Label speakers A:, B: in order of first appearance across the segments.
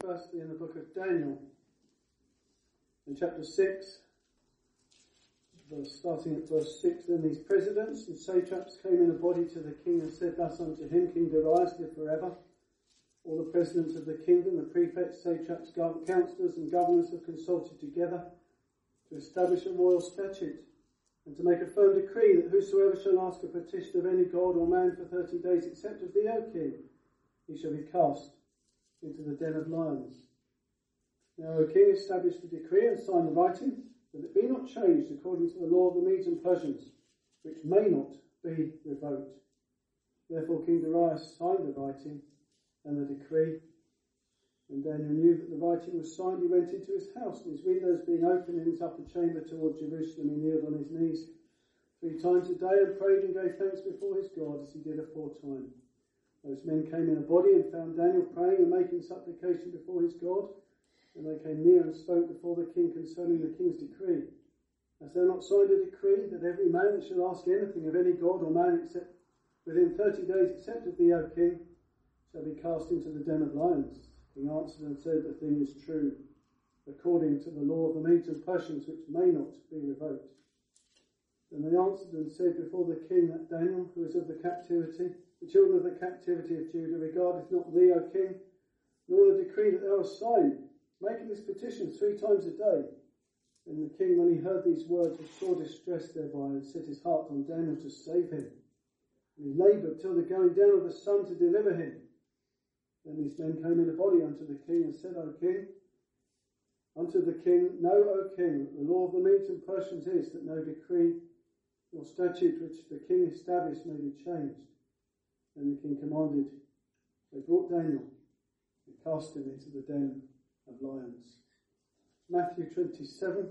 A: firstly in the book of Daniel, in chapter 6, starting at verse 6. Then these presidents and satraps came in a body to the king and said thus unto him, King Darius, live forever. All the presidents of the kingdom, the prefects, satraps, councillors and governors have consulted together to establish a royal statute and to make a firm decree that whosoever shall ask a petition of any god or man for 30 days except of thee, O king, he shall be cast into the den of lions. Now, O king, establish the decree and sign the writing, that it be not changed according to the law of the Medes and Persians, which may not be revoked. Therefore King Darius signed the writing and the decree. When Daniel knew that the writing was signed, he went into his house, and his windows being open in his upper chamber toward Jerusalem, he kneeled on his knees 3 times a day and prayed and gave thanks before his God, as he did aforetime. Those men came in a body and found Daniel praying and making supplication before his God. And they came near and spoke before the king concerning the king's decree. Hast thou not signed a decree that every man that shall ask anything of any god or man except within 30 days except of thee, O king, shall be cast into the den of lions? The king answered and said, the thing is true, according to the law of the Medes and Persians, which may not be revoked. Then they answered and said before the king that Daniel, who is of the captivity, the children of the captivity of Judah, regardeth not thee, O king, nor the decree that thou hast signed, making this petition 3 times a day. And the king, when he heard these words, was sore distressed thereby, and set his heart on Daniel to save him. And he laboured till the going down of the sun to deliver him. Then these men came in a body unto the king and said, unto the king, Know, O king, that the law of the Medes and Persians is that no decree nor statute which the king established may be changed. Then the king commanded, they brought Daniel and cast him into the den of lions. Matthew 27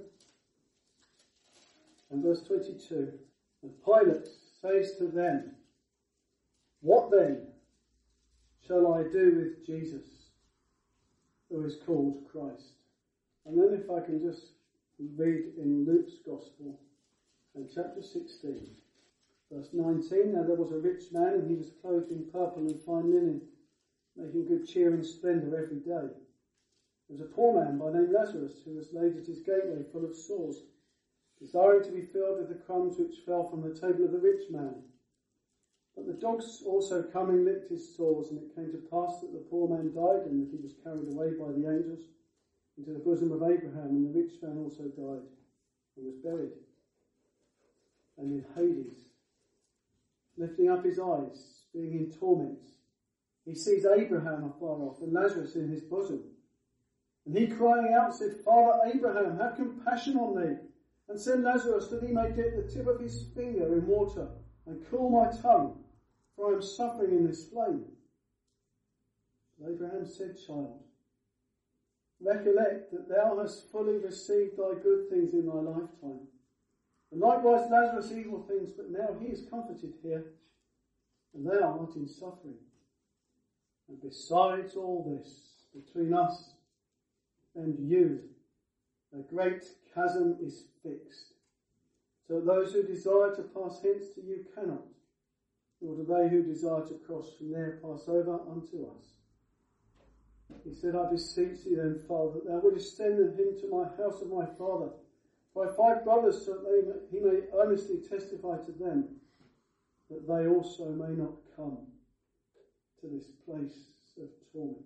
A: and verse 22. And Pilate says to them, What then shall I do with Jesus, who is called Christ? And then if I can just read in Luke's Gospel, in chapter 16, verse 19. Now there was a rich man, and he was clothed in purple and fine linen, making good cheer and splendour every day. There was a poor man by name Lazarus, who was laid at his gateway full of sores, desiring to be filled with the crumbs which fell from the table of the rich man. But the dogs also coming licked his sores, and it came to pass that the poor man died, and that he was carried away by the angels into the bosom of Abraham, and the rich man also died and was buried. And in Hades, lifting up his eyes, being in torments, he sees Abraham afar off and Lazarus in his bosom. And he crying out said, Father Abraham, have compassion on me, and send Lazarus that he may dip the tip of his finger in water and cool my tongue, for I am suffering in this flame. But Abraham said, Child, recollect that thou hast fully received thy good things in thy lifetime, and likewise Lazarus evil things, but now he is comforted here, and thou art in suffering. And besides all this, between us and you, a great chasm is fixed, so that those who desire to pass hence to you cannot, nor do they who desire to cross from there pass over unto us. He said, I beseech thee then, Father, that thou wouldest send him to my house of my father. For I have 5 brothers, so that he may earnestly testify to them, that they also may not come to this place of torment.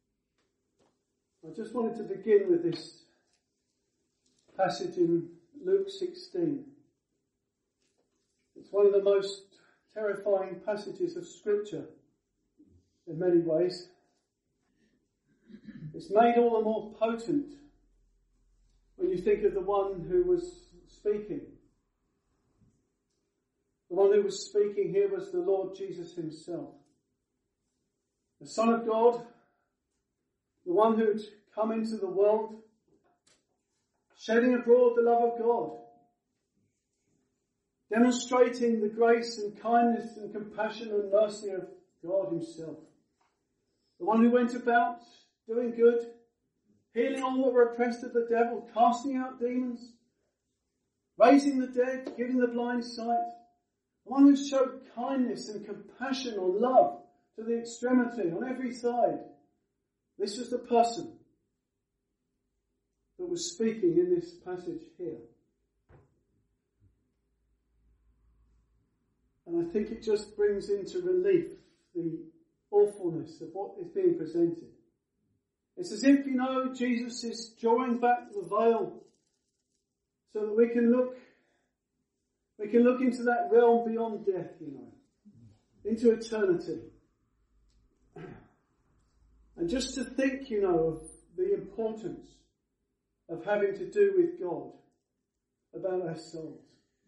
A: I just wanted to begin with this passage in Luke 16. It's one of the most terrifying passages of Scripture in many ways. It's made all the more potent when you think of the one who was speaking. The one who was speaking here was the Lord Jesus himself. The Son of God, the one who'd come into the world, shedding abroad the love of God, demonstrating the grace and kindness and compassion and mercy of God himself. The one who went about doing good, healing all that were oppressed of the devil, casting out demons, raising the dead, giving the blind sight. The one who showed kindness and compassion or love to the extremity on every side. This was the person was speaking in this passage here. And I think it just brings into relief the awfulness of what is being presented. It's as if, Jesus is drawing back the veil so that we can look into that realm beyond death, into eternity. And just to think, of the importance of having to do with God about our souls.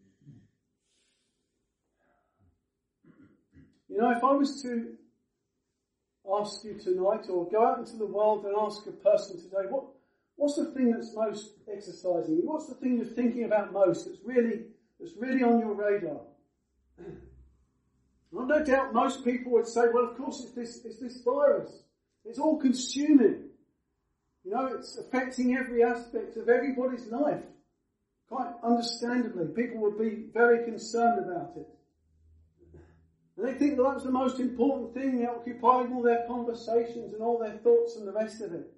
A: If I was to ask you tonight, or go out into the world and ask a person today, what's the thing that's most exercising you? What's the thing you're thinking about most that's really on your radar? Well, no doubt most people would say, well, of course it's this virus. It's all consuming. It's affecting every aspect of everybody's life. Quite understandably, people would be very concerned about it. And they think that's the most important thing, occupying all their conversations and all their thoughts and the rest of it.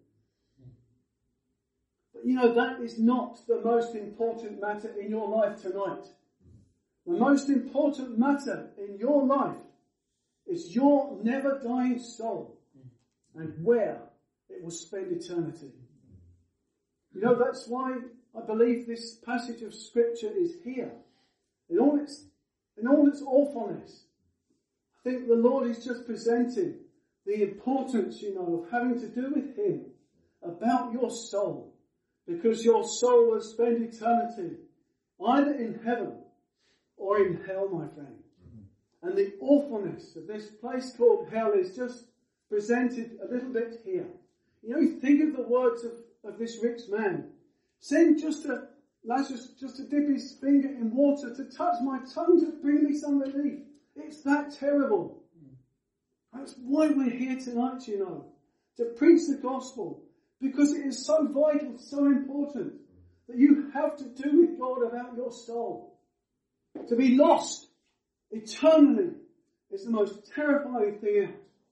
A: But that is not the most important matter in your life tonight. The most important matter in your life is your never dying soul and where it will spend eternity. That's why I believe this passage of Scripture is here. In all its awfulness, I think the Lord is just presenting the importance, of having to do with Him about your soul. Because your soul will spend eternity either in heaven or in hell, my friend. And the awfulness of this place called hell is just presented a little bit here. You think of the words of this rich man. Send Lazarus just to dip his finger in water, to touch my tongue, to bring me some relief. It's that terrible. That's why we're here tonight, to preach the gospel. Because it is so vital, so important, that you have to do with God about your soul. To be lost eternally is the most terrifying thing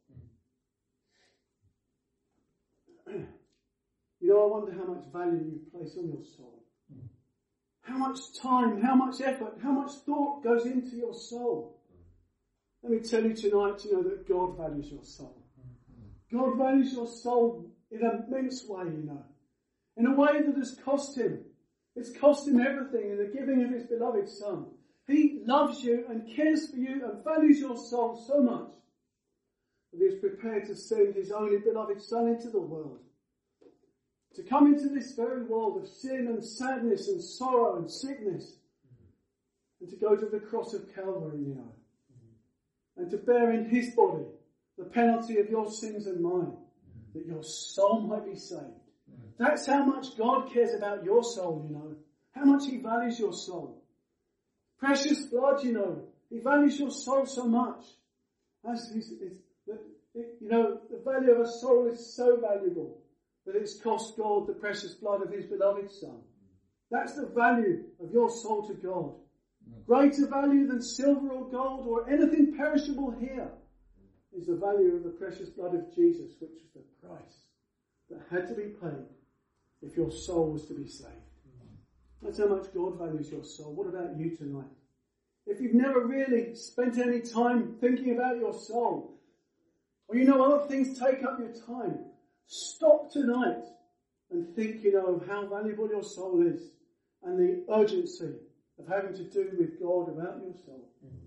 A: out. I wonder how much value you place on your soul. How much time, how much effort, how much thought goes into your soul. Let me tell you tonight, that God values your soul. God values your soul in an immense way, in a way that has cost Him. It's cost Him everything in the giving of His beloved Son. He loves you and cares for you and values your soul so much that He is prepared to send His only beloved Son into the world. To come into this very world of sin and sadness and sorrow and sickness. And to go to the cross of Calvary, And to bear in His body the penalty of your sins and mine. That your soul might be saved. That's how much God cares about your soul, How much He values your soul. Precious blood, He values your soul so much. The value of a soul is so valuable that it's cost God the precious blood of His beloved Son. That's the value of your soul to God. Greater value than silver or gold or anything perishable here is the value of the precious blood of Jesus, which was the price that had to be paid if your soul was to be saved. That's how much God values your soul. What about you tonight? If you've never really spent any time thinking about your soul, or other things take up your time, stop tonight and think, of how valuable your soul is and the urgency of having to do with God about your soul.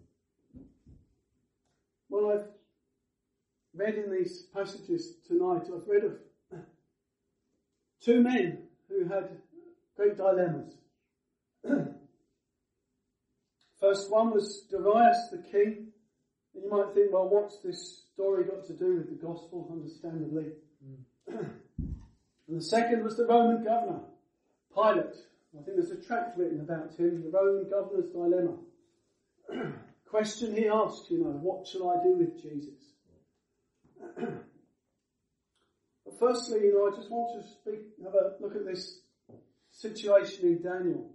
A: Well, I've read in these passages tonight, I've read of two men who had great dilemmas. First one was Darius the king. And you might think, well, what's this story got to do with the gospel? Understandably. And the second was the Roman governor, Pilate. I think there's a tract written about him, the Roman governor's dilemma. Question he asked, what shall I do with Jesus? But firstly, I just want to have a look at this situation in Daniel.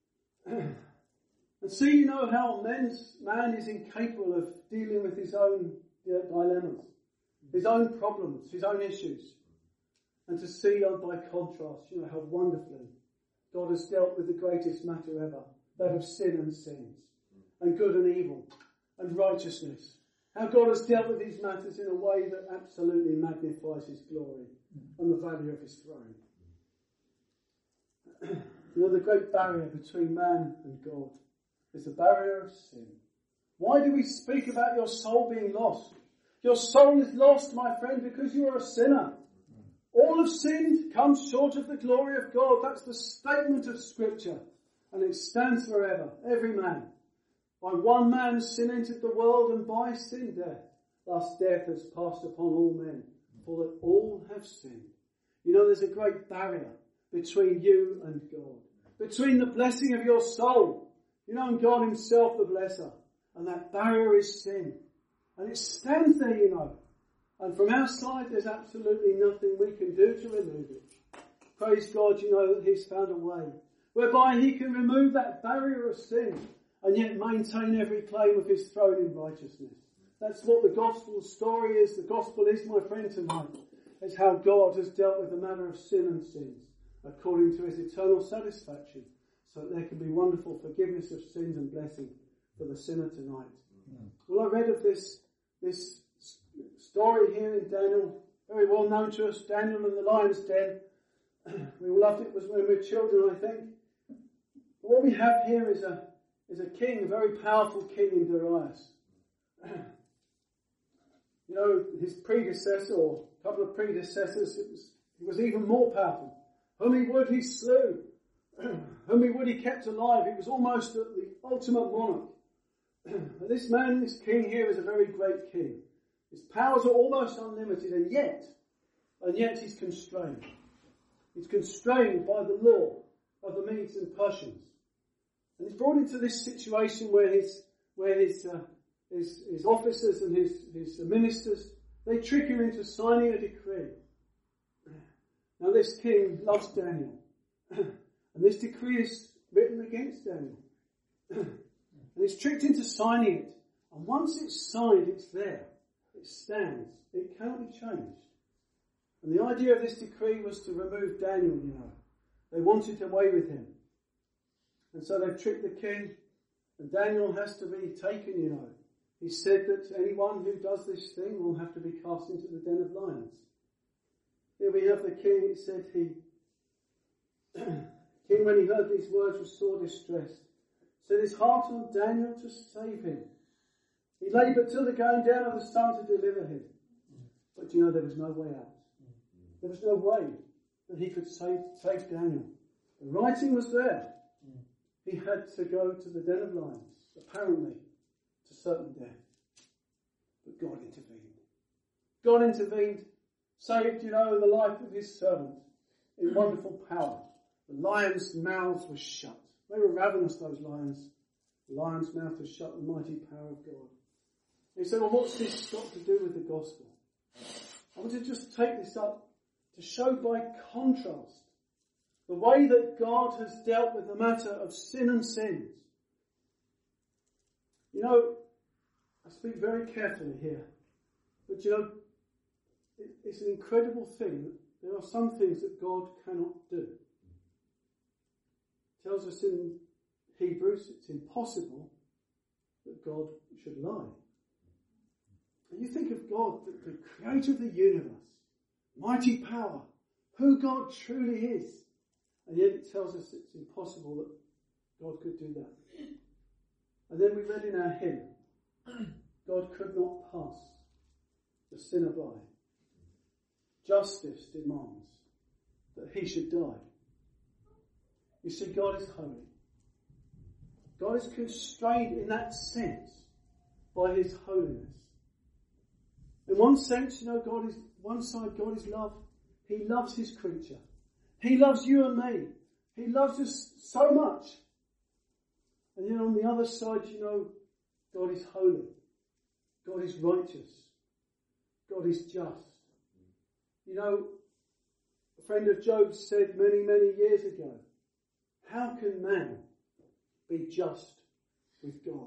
A: And see, how man is incapable of dealing with his own dilemmas, his own problems, his own issues. And to see, by contrast, how wonderfully God has dealt with the greatest matter ever, that of sin and sins, and good and evil, and righteousness. How God has dealt with these matters in a way that absolutely magnifies his glory and the value of his throne. The great barrier between man and God is the barrier of sin. Why do we speak about your soul being lost? Your soul is lost, my friend, because you are a sinner. All have sinned, come short of the glory of God. That's the statement of Scripture. And it stands forever. Every man. By one man sin entered the world, and by sin death. Thus death has passed upon all men, for that all have sinned. There's a great barrier between you and God. Between the blessing of your soul, and God himself the blesser. And that barrier is sin. And it stands there, And from our side, there's absolutely nothing we can do to remove it. Praise God, that he's found a way whereby he can remove that barrier of sin and yet maintain every claim of his throne in righteousness. That's what the gospel story is. The gospel is, my friend, tonight. It's how God has dealt with the matter of sin and sins according to his eternal satisfaction, so that there can be wonderful forgiveness of sins and blessing for the sinner tonight. Well, I read of this story here in Daniel, very well known to us, Daniel and the lion's den. We all loved it when we were children, I think. But what we have here is a king, a very powerful king in Darius. His predecessor, or a couple of predecessors, he was even more powerful. Whom he would, he slew. Whom he would, he kept alive. He was almost the ultimate monarch. This man, this king here, is a very great king. His powers are almost unlimited, and yet he's constrained. He's constrained by the law of the Medes and Persians. And he's brought into this situation where his officers and his ministers, they trick him into signing a decree. Now this king loves Daniel. And this decree is written against Daniel. And he's tricked into signing it. And once it's signed, it's there. It stands. It cannot be changed. And the idea of this decree was to remove Daniel, They wanted away with him. And so they've tricked the king. And Daniel has to be taken, He said that anyone who does this thing will have to be cast into the den of lions. Here we have the king. It said King, when he heard these words, was sore distressed. Set his heart on Daniel to save him. He laboured till the going down of the sun to deliver him. But there was no way out. There was no way that he could save Daniel. The writing was there. He had to go to the den of lions, apparently, to certain death. But God intervened. God intervened, saved, the life of his servant in wonderful power. The lions' mouths were shut. They were ravenous, those lions. The lion's mouth was shut, the mighty power of God. And he said, well, what's this got to do with the gospel? I want to just take this up to show by contrast the way that God has dealt with the matter of sin and sins. I speak very carefully here, but it's an incredible thing that there are some things that God cannot do. It tells us in Hebrews it's impossible that God should lie. And you think of God, the creator of the universe, mighty power, who God truly is. And yet it tells us it's impossible that God could do that. And then we read in our hymn, God could not pass the sinner by. Justice demands that he should die. You see, God is holy. God is constrained in that sense by his holiness. In one sense, God is love. He loves his creature. He loves you and me. He loves us so much. And then on the other side, God is holy. God is righteous. God is just. A friend of Job said many, many years ago, how can man be just with God?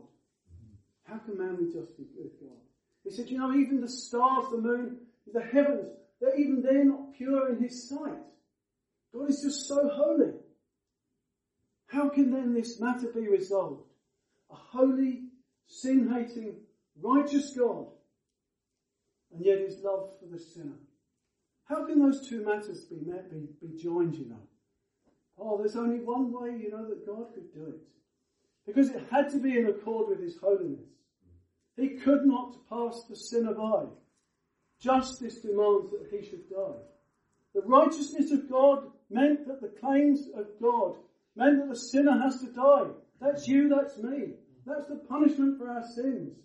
A: How can man be just with God? He said, even the stars, the moon, the heavens, that even they're not pure in his sight. God is just so holy. How can then this matter be resolved? A holy, sin-hating, righteous God, and yet his love for the sinner. How can those two matters be joined, you know? Oh, there's only one way, you know, that God could do it. Because it had to be in accord with his holiness. He could not pass the sinner by. Justice demands that he should die. The righteousness of God meant that the claims of God meant that the sinner has to die. That's you, that's me. That's the punishment for our sins.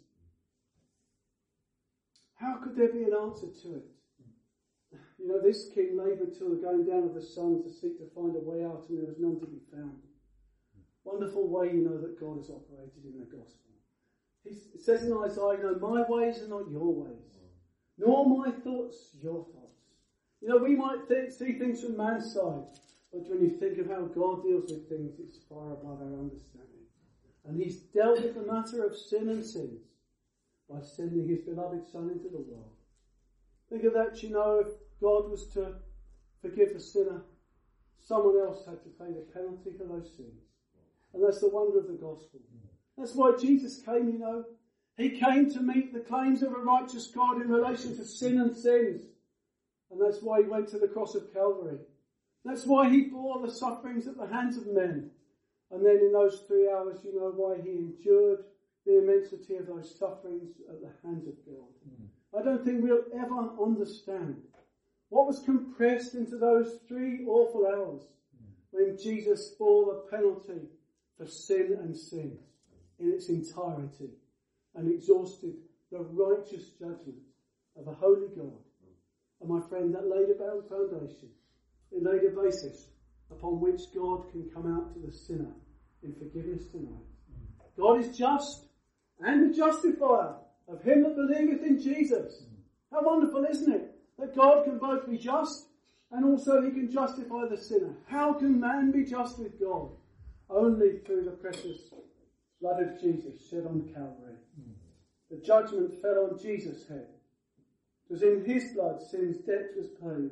A: How could there be an answer to it? You know, this king laboured till the going down of the sun to seek to find a way out, and there was none to be found. Wonderful way, you know, that God has operated in the gospel. It says in Isaiah, you know, my ways are not your ways, nor my thoughts your thoughts. You know, we might see things from man's side, but when you think of how God deals with things, it's far above our understanding. And he's dealt with the matter of sin and sins by sending his beloved Son into the world. Think of that, you know, if God was to forgive a sinner, someone else had to pay the penalty for those sins. And that's the wonder of the gospel. That's why Jesus came, you know. He came to meet the claims of a righteous God in relation to sin and sins. And that's why he went to the cross of Calvary. That's why he bore the sufferings at the hands of men. And then in those 3 hours, you know, why he endured the immensity of those sufferings at the hands of God. I don't think we'll ever understand what was compressed into those 3 awful hours when Jesus bore the penalty for sin and sins in its entirety and exhausted the righteous judgment of a holy God. And my friend, that laid a foundation. It laid a basis upon which God can come out to the sinner in forgiveness tonight. God is just and the justifier of him that believeth in Jesus. How wonderful, isn't it? That God can both be just and also he can justify the sinner. How can man be just with God? Only through the precious blood of Jesus shed on Calvary. The judgment fell on Jesus' head. It was in his blood sin's debt was paid.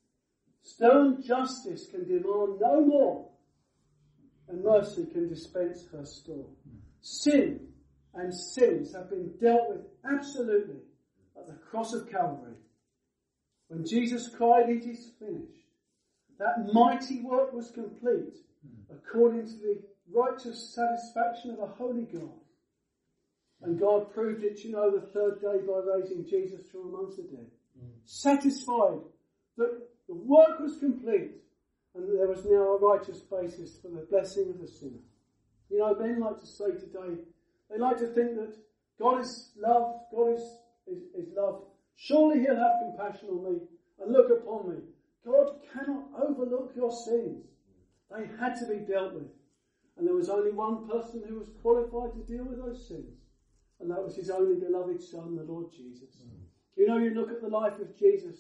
A: Stern justice can demand no more, and mercy can dispense her store. Sin and sins have been dealt with absolutely at the cross of Calvary. When Jesus cried, "It is finished," that mighty work was complete according to the righteous satisfaction of a holy God. And God proved it, you know, the third day by raising Jesus from amongst the dead. Satisfied that the work was complete and that there was now a righteous basis for the blessing of the sinner. You know, men like to say today, they like to think that God is love, God is love. Surely he'll have compassion on me and look upon me. God cannot overlook your sins. They had to be dealt with. And there was only one person who was qualified to deal with those sins. And that was his only beloved Son, the Lord Jesus. You know, you look at the life of Jesus.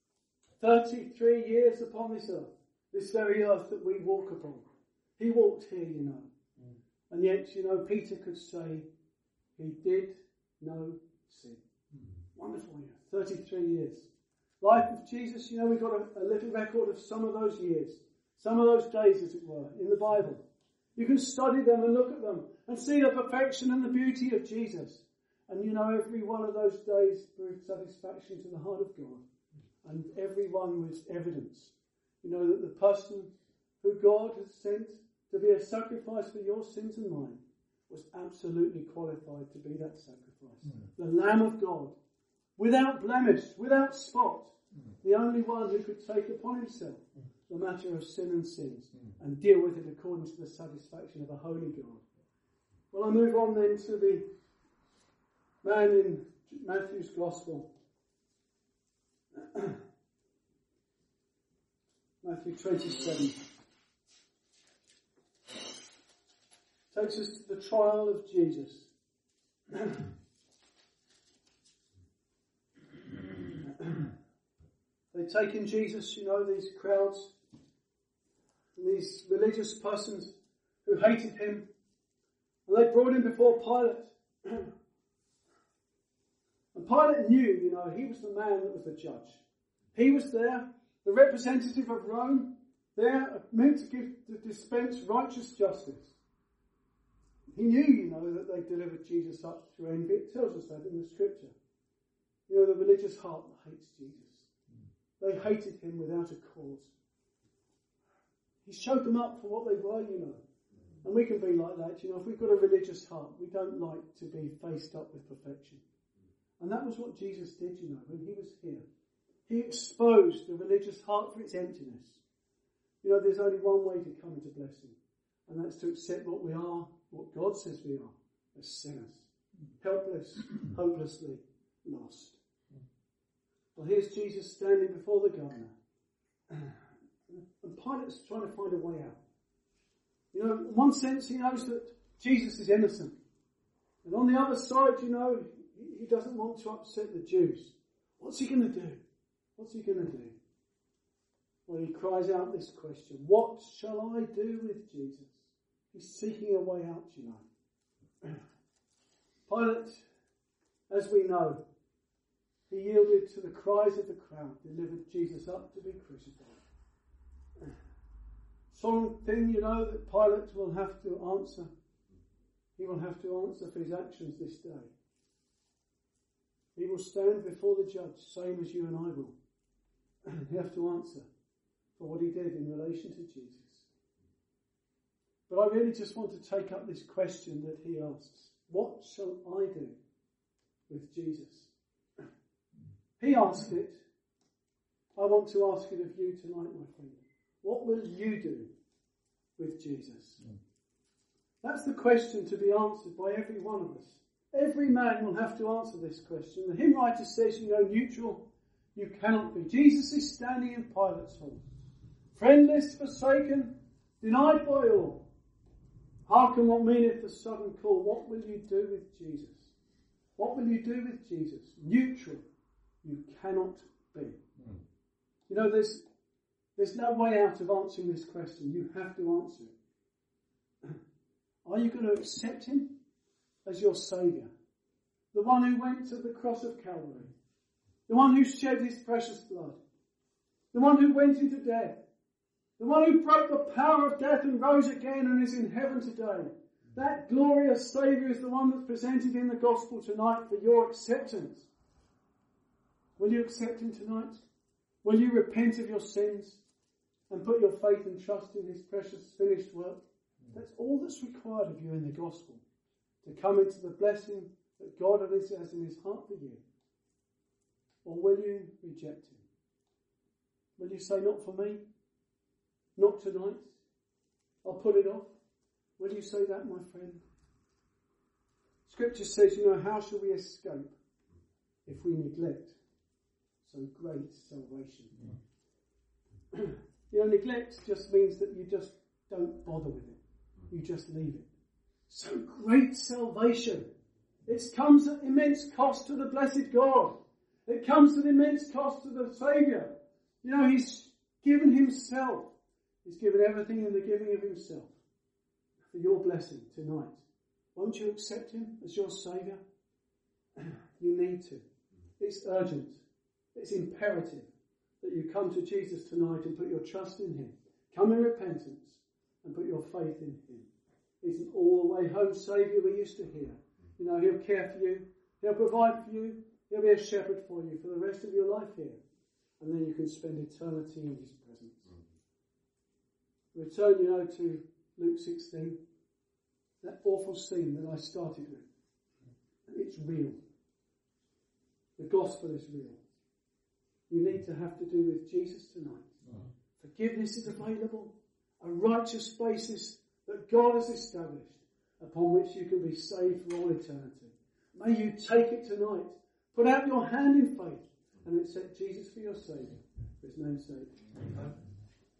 A: 33 years upon this earth. This very earth that we walk upon. He walked here, you know. And yet, you know, Peter could say, he did no sin. Wonderful year. 33 years. Life of Jesus, you know, we've got a little record of some of those years. Some of those days, as it were, in the Bible. You can study them and look at them and see the perfection and the beauty of Jesus. And you know, every one of those days brought satisfaction to the heart of God. And every one was evidence. You know, that the person who God had sent to be a sacrifice for your sins and mine was absolutely qualified to be that sacrifice. The Lamb of God, without blemish, without spot, the only one who could take upon himself the matter of sin and sins and deal with it according to the satisfaction of a holy God. Well, I move on then to the man in Matthew's Gospel. Matthew 27. Takes us to the trial of Jesus. They've taken Jesus, you know, these crowds, and these religious persons who hated him, and they brought him before Pilate. And Pilate knew, you know, he was the man that was the judge. He was there, the representative of Rome, there meant to dispense righteous justice. He knew, that they delivered Jesus up to envy. It tells us that in the scripture. The religious heart hates Jesus. They hated him without a cause. He showed them up for what they were, And we can be like that, If we've got a religious heart, we don't like to be faced up with perfection. And that was what Jesus did, when he was here. He exposed the religious heart for its emptiness. There's only one way to come into blessing. And that's to accept what we are, what God says we are, as sinners. Helpless, hopelessly lost. Well, here's Jesus standing before the governor. And Pilate's trying to find a way out. In one sense, he knows that Jesus is innocent. And on the other side, he doesn't want to upset the Jews. What's he going to do? What's he going to do? Well, he cries out this question, what shall I do with Jesus? He's seeking a way out, Pilate, as we know, he yielded to the cries of the crowd, delivered Jesus up to be crucified. Solemn thing, that Pilate will have to answer. He will have to answer for his actions this day. He will stand before the judge, same as you and I will. And he have to answer for what he did in relation to Jesus. But I really just want to take up this question that he asks. What shall I do with Jesus? He asked it. I want to ask it of you tonight, my friend. What will you do with Jesus? That's the question to be answered by every one of us. Every man will have to answer this question. The hymn writer says, neutral you cannot be. Jesus is standing in Pilate's hall. Friendless, forsaken, denied by all. Hearken what meaneth the sudden call. What will you do with Jesus? What will you do with Jesus? Neutral you cannot be. There's no way out of answering this question. You have to answer it. Are you going to accept him as your Saviour? The one who went to the cross of Calvary. The one who shed his precious blood. The one who went into death. The one who broke the power of death and rose again and is in heaven today. That glorious Saviour is the one that's presented in the gospel tonight for your acceptance. Will you accept him tonight? Will you repent of your sins and put your faith and trust in his precious finished work? That's all that's required of you in the gospel. To come into the blessing that God has in his heart for you. Or will you reject him? Will you say, not for me? Not tonight? I'll put it off. Will you say that, my friend? Scripture says, how shall we escape if we neglect so great salvation? Neglect just means that you just don't bother with it. You just leave it. So great salvation. It comes at immense cost to the blessed God. It comes at immense cost to the Saviour. He's given himself. He's given everything in the giving of himself for your blessing tonight. Won't you accept him as your Saviour? You need to. It's urgent. It's imperative that you come to Jesus tonight and put your trust in him. Come in repentance and put your faith in him. He's an all-the-way home Saviour we used to hear. He'll care for you. He'll provide for you. He'll be a shepherd for you for the rest of your life here. And then you can spend eternity in his presence. Return, to Luke 16. That awful scene that I started with. It's real. The gospel is real. You need to have to do with Jesus tonight. Forgiveness is available. A righteous basis that God has established upon which you can be saved for all eternity. May you take it tonight. Put out your hand in faith and accept Jesus for your Saviour. For his name's sake. Amen.